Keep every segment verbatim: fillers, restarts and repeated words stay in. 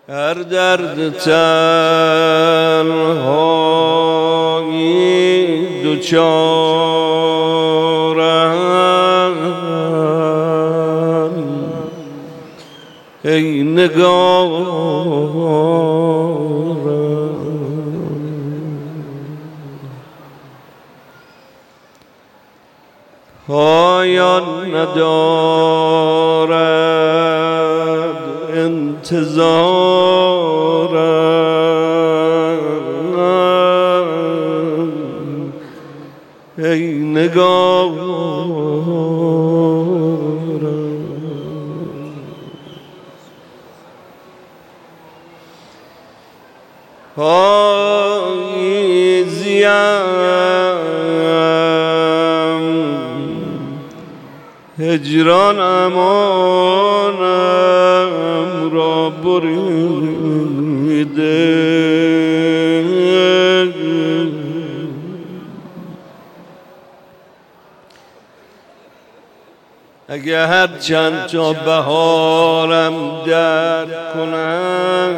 هر درد تنهایی دوچارم ای نگارم، پایان ندارد انتظارم ای نگارم. پاییزیم هجران امانم را بریده، اگه هر چند تا بهارم درک کنم،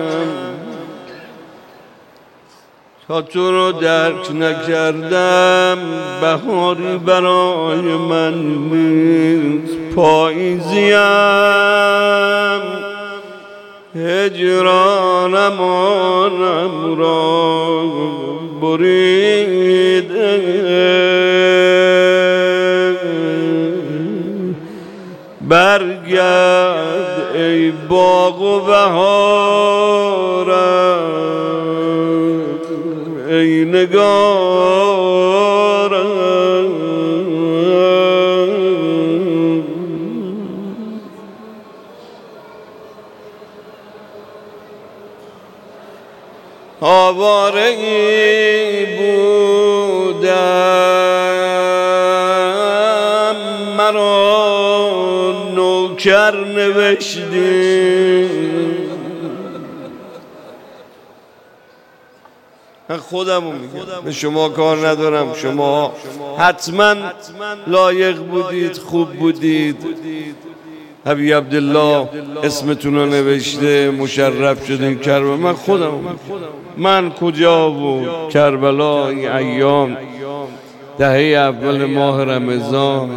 تا تو رو درک نکردم بهاری برای من نیست. پاییزیم هجرانم آنم را بریده، برگرد ای باغ و بهارم ای نگارم. آواره‌ای بودم مرا نوکر نوشتی، من خودمو میگم، به شما کار ندارم. شما حتما لایق بودید، خوب بودید. حبیب عبدالله اسمتون رو نوشته، مشرف شدین کربلا. من خودم من کجا بود کربلا این ایام دهه اول ماه رمضان.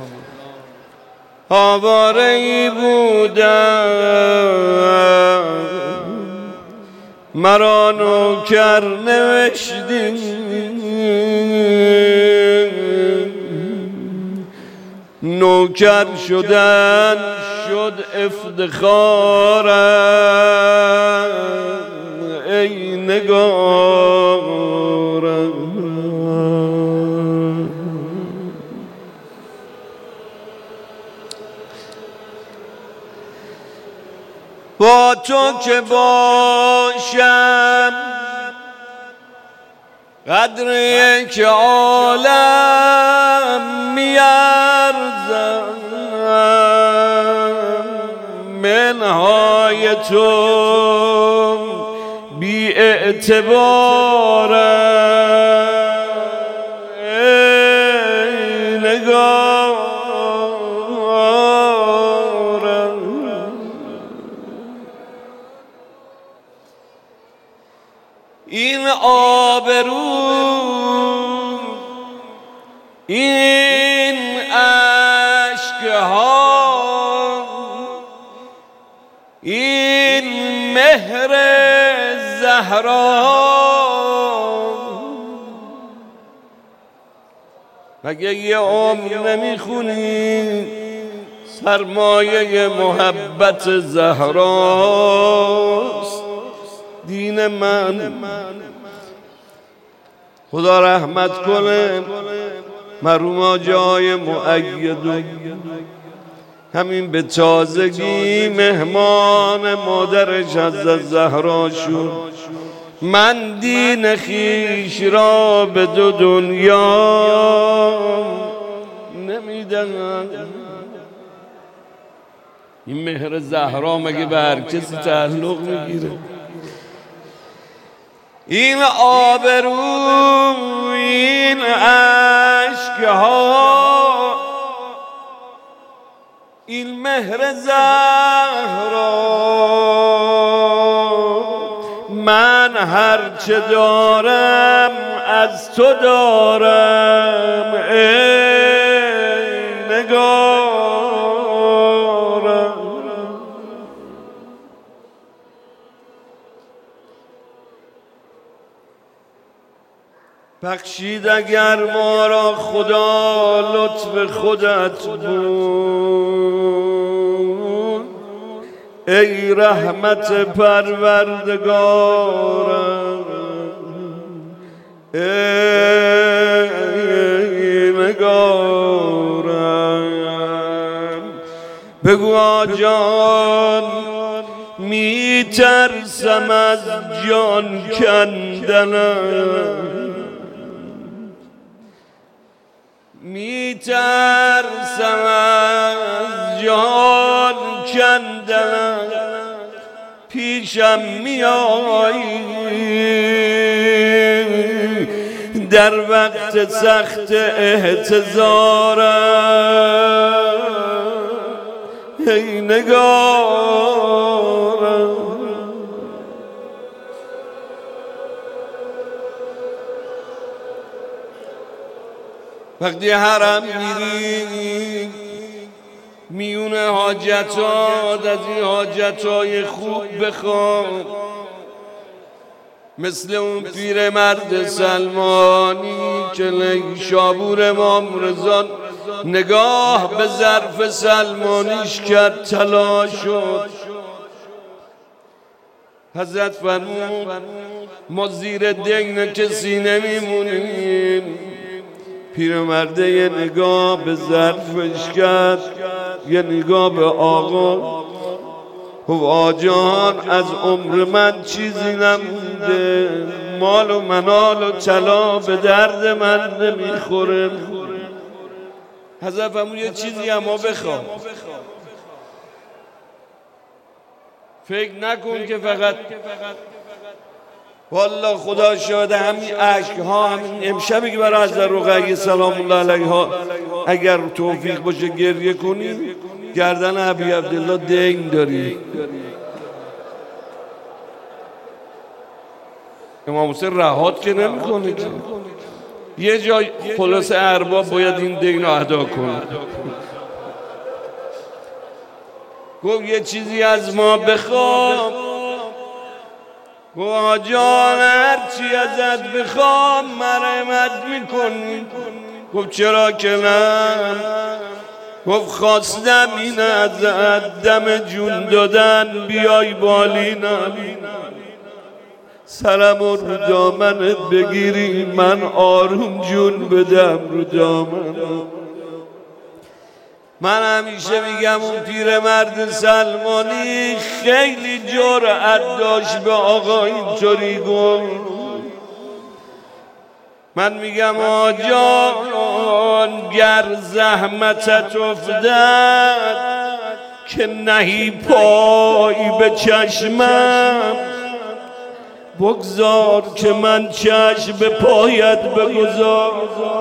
آواره‌ای بودم مرا نوکر نوشتی، نوکر شدن شد افتخارم ای نگارم. با تو که باشم قدر یک عالم میارزم، منهای تو بی اعتبارم ای نگارم. این آبرو این اشکها این مهر زهرا، مگه یه عمر نمیخونی سرمایه محبت زهراست دین من. خدا رحمت کنه مرحوم حاجی آقای مؤید، همین به تازگی مهمان مادرش حضرت زهرا شد. من دین خیش را به دو دنیا نمیدم. این مهر زهرا مگه به هر کسی تعلق میگیره؟ این آبرو این اشکها این مهر زهرا من هر چه دارم از تو دارم ای نگارم. بخشید اگر ما را خدا لطف خودت بود ای رحمت پروردگارم ای نگارم. بگو آجان می ترسم از جان کندنم می ترسم از جان کندنم پیشم میایی در وقت سخت احتضارم ای نگارم. وقتی حرم میری میون حاجتات از این حاجتای خوب بخوام مثل اون پیر مرد سلمانی که شابور امام رضا نگاه به ظرف سلمانیش کرد طلا شد. حضرت فرمود ما زیر دین کسی نمیمونیم. پیرمرده یه نگاه به ظرفش کرد یه نگاه به آقا و آجان از عمر من چیزی نمونده مال و منال و طلا به درد من نمیخوره. حضرت فرمود یه چیزی اما بخواه فکر نکن که فقط والله خدا شاهد همین عشق ها همین امشبی که برای حضرت رقیه سلام الله علیها اگر توفیق باشه گریه کنیم گردن ابی عبدالله دین داری. امام حسین رهات که نمی کنه که یه جای خلاص ارباب باید این دین رو ادا کنه. گفت یه چیزی از ما بخوام گفت جان هرچی ازت بخوام مرحمت میکنی. گفت چرا که نه. گفت خواستم این ازت دم جون دادن بیای بالینم سرم رو دامنت بگیری من آروم جون بدم رو دامنم. من همیشه میگم اون پیرمرد سلمانی خیلی جرأت داشت به آقا اینطوری گفت. من میگم آجان گر زحمتت افتد که نهی پای به چشمم بگذار که من چشم به پایت بگذار.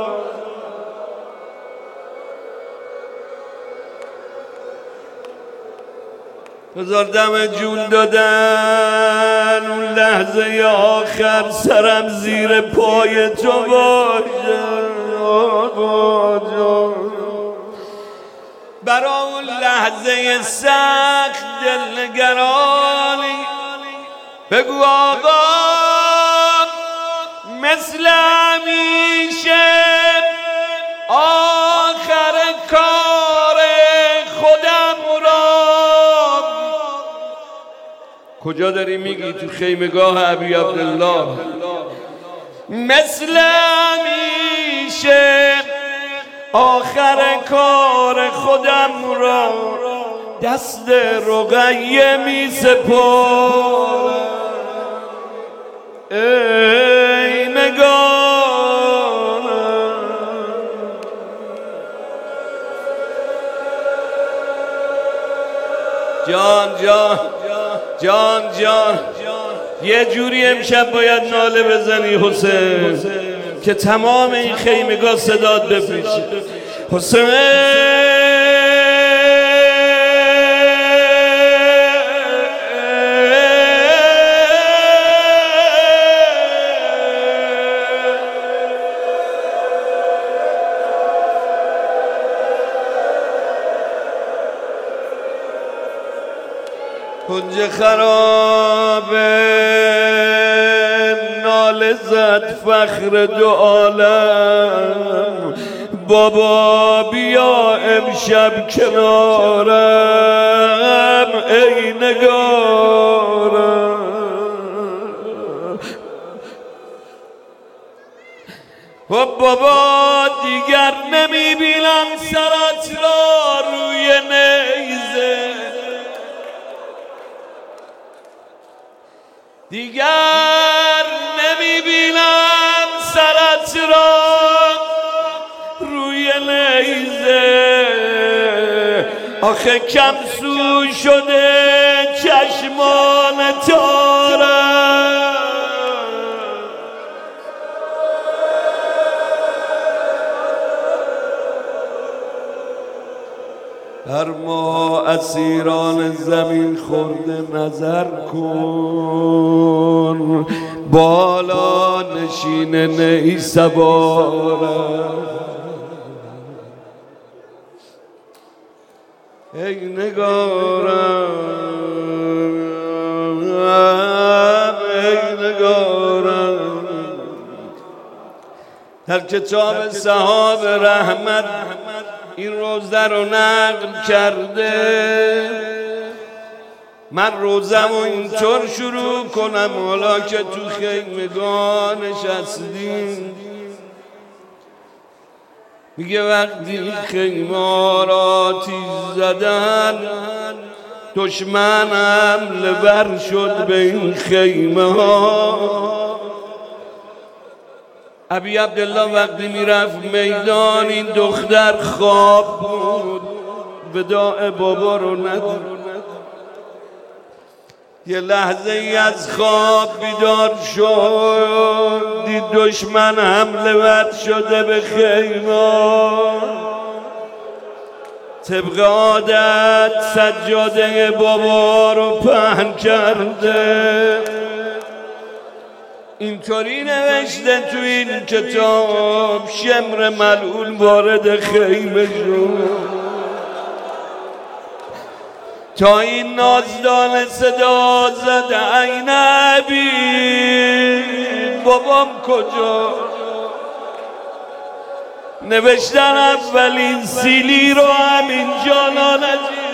بذار دم جون دادن اون لحظه آخر سرم زیر پای تو باشه برا اون لحظه سخت دلنگرانی بگو آقا مثل همیشه آخر کار خودم را. کجا داری میگی؟ تو خیمگاه ابی عبدالله. مثل همیشه آخر کار خودم را دست رقیه می سپارم ای نگارم. جان جان جان جان یه جوری امشب باید ناله بزنی حسین که تمام این خیمگاه صدات بپیچه. حسین کنج خرابه ناله زد فخر دو عالم بابا بیا امشب کنارم ای نگارم و بابا دیگر نمیبینم سرت را روی نیزه دیگر نمیبینم سرت را روی نیزه آخه کم سو شده چشمان تارم هر ما اسیران زمین خورده نظر کن بالا نشین نی سوارم ای نگارم ای نگارم در کتاب صحاب رحمت این روزه رو نقل کرده من روزم رو اینطور شروع کنم حالا که تو خیمگاه نشستیم میگه وقتی خیمه را تیز زدن دشمن حمله ور شد به این خیمه ها ابی عبدالله وقتی میرفت میدان این دختر خواب بود وداع بابا رو ندید یه لحظه ای از خواب بیدار شد دید دشمن حمله ور شده به خیمه طبق عادت سجاده بابا رو پهن کرده اینطوری نوشته تو این کتاب شمر ملعون وارد خیمه شد تا این نازدان صدا زد ای نبی بابام کجا نوشتن اولین سیلی رو همینجا نانجی